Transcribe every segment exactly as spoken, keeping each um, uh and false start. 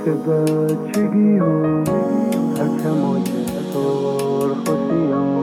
بچگیم هرچم های سرخوشیم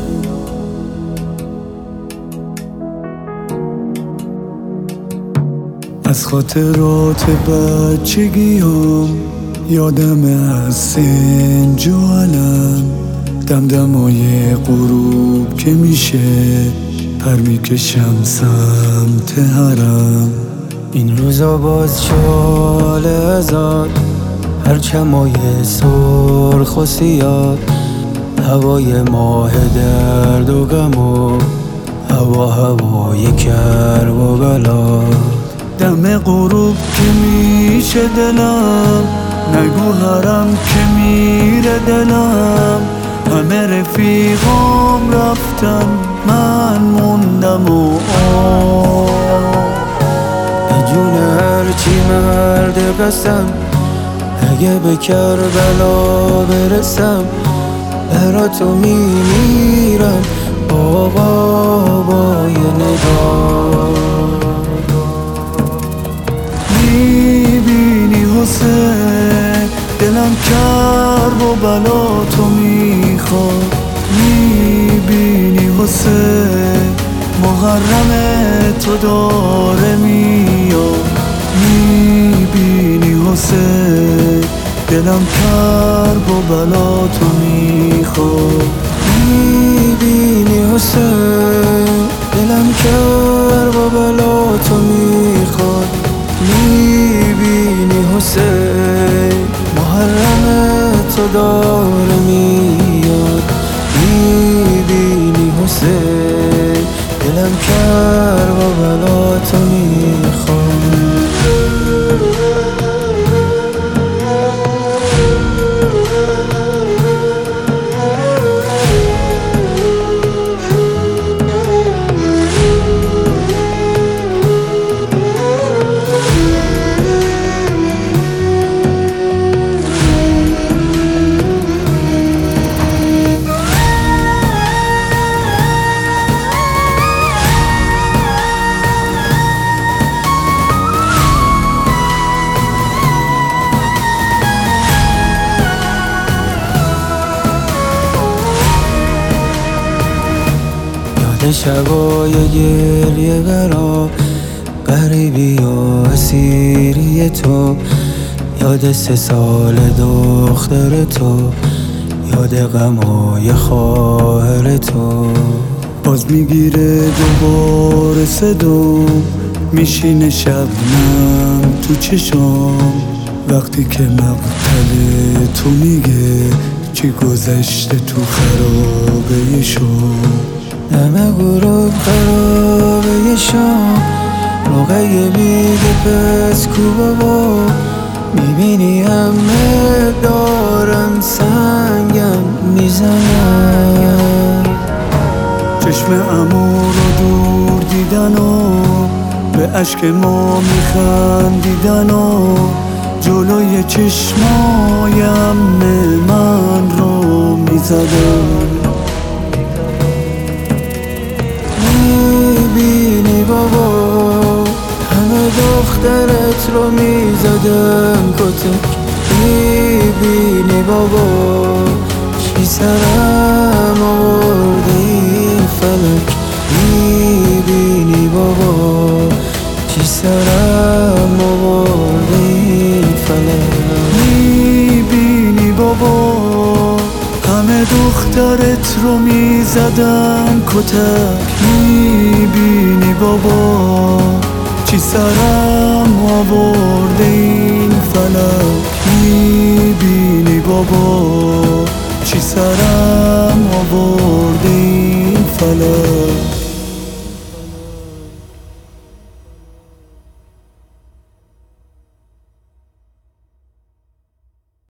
از خاطرات بچگیم یادم از سنج و علم دمدمای غروب که میشه پر میکشم سمت حرم. این روزا باز شال ازاد پرچمای سرخ و سیاه هوای ماه درد و غم و هوا هوای کرب و بلاد. دم غروب که میشه دلم نگو حرم که میره دلم. همه رفیقام رفتن من موندم و آه جون هرچی مرد قسم اگه به کربلا برسم برا تو میمیرم بابا با یه نگاه. میبینی حسین دلم کرب و بلا تو میخواد. میبینی حسین محرم تو داره میاد. میبینی حسین دلم کرب و بلا تو میخواد. میبینی حسین دلم کرب و بلا تو میخواد. میبینی حسین محرم تو داره میاد. میبینی حسین دلم کرب و بلا تو میخواد. شبای گریه برا غریبی و اسیری تو. یاد سه سال دختر تو یاد غمای خواهر تو. باز میگیره دوباره صدام میشینه شبنم تو چشام وقتی که مقتل تو میگه چی گذشته تو خرابه شام. دم غروب خرابه شام رقیه میگه پس کو بابا. میبینی همه دارن سنگم میزنن. چشم عمو رو دور دیدن و به عشق ما میخندیدن و جلوی چشمای عمه من رو میزدن. میبینی بابا همه دخترت رو میزدن کتک. میبینی بابا چی سرم آورده این فلک. میبینی بابا چی سرم آورده این فلک. میبینی بابا همه دخترت رو میزدن کتک. میبینی بابا چی سرم آورده این فلک. میبینی بابا چی سرم آورده این فلک.